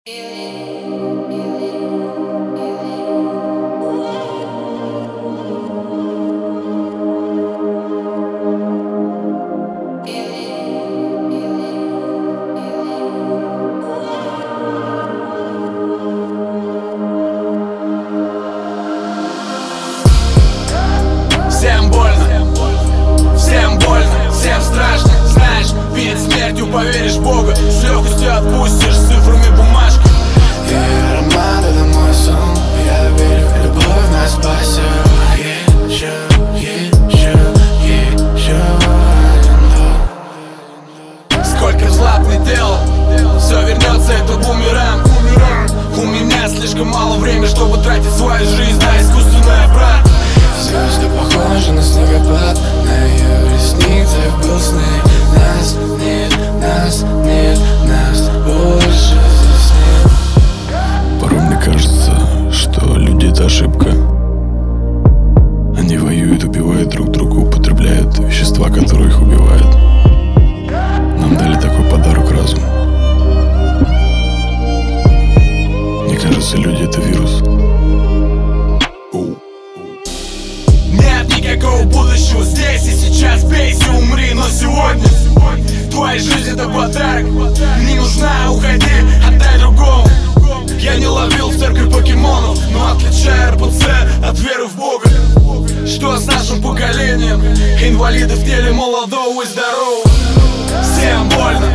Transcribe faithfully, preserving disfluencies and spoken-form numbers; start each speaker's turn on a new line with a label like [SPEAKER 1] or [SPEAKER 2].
[SPEAKER 1] Всем больно, всем больно, всем страшно. Знаешь, перед смертью поверишь в Бога, с легкостью отпустишь цифрами бумажки.
[SPEAKER 2] И роман — это мой сон. Я верю, любовь нас спасет. Еще, еще, еще один дом.
[SPEAKER 1] Сколько златных дел, все вернется, это бумеранг. У меня слишком мало времени, чтобы тратить свою жизнь на искусственный брат.
[SPEAKER 2] Звезды похожи на снегопад, на ее ресницах был снег. Нас нет, нас нет, нас больше здесь нет.
[SPEAKER 3] Порой мне кажется, что люди — это ошибка. Они воюют, убивают друг друга, употребляют вещества, которые их убивают. Нам дали такой подарок — разум. Мне кажется, люди — это вирус.
[SPEAKER 1] Нет никакого будущего здесь и сейчас. Бейся, умри, но сегодня твоя жизнь — это подарок. Не нужна, уходи, отдай другому. Я не ловил в церкви покемонов, но отличаю эр пэ цэ от веры в Бога. Что с нашим поколением? Инвалиды в теле молодого и здорового. Всем больно,